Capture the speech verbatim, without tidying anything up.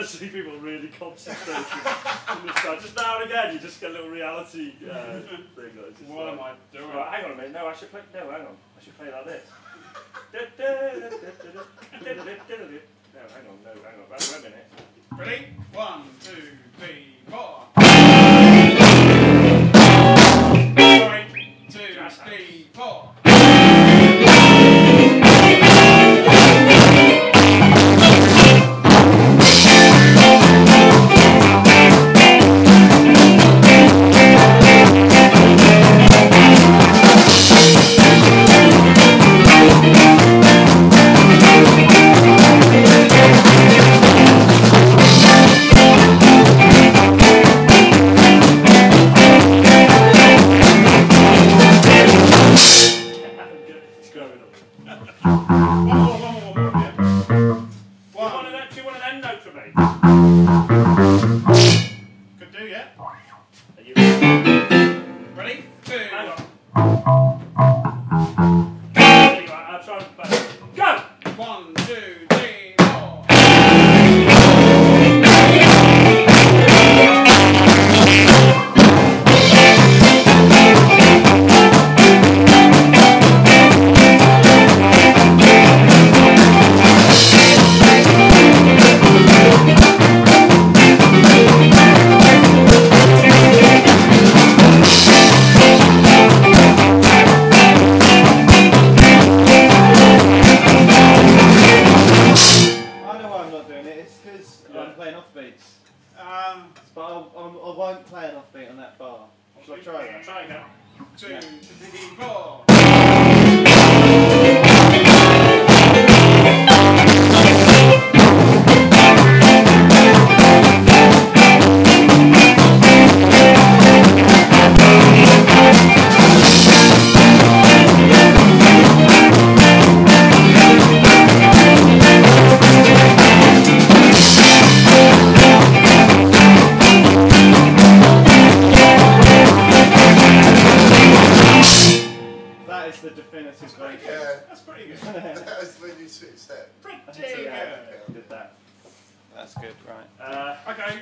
to see people really concentrating on this stuff. Just now and again, you just get a little reality uh, thing. Like just what like, am I doing? Right, hang on a minute. No, I should play. No, hang on. I should play like this. No, hang on. No, hang on. Wait a minute. Ready? One, two, three, four. One, two, three, four. One more, one more, one more, yeah. One. Do you want an end note from me? Could do, yeah. Are you Ready? Two. Hang on. There you are. I'll try and play. Go! One, two, three, four. I'm playing off beats. Um, but I'll, I'll, I won't play an offbeat on that bar. Shall I try that? Try again. two, Yeah. three, four. That is the definitive version. Yeah, That's pretty good. that was when you switched that. Pretty So, good. yeah, did that. That's good, right. Uh, Okay.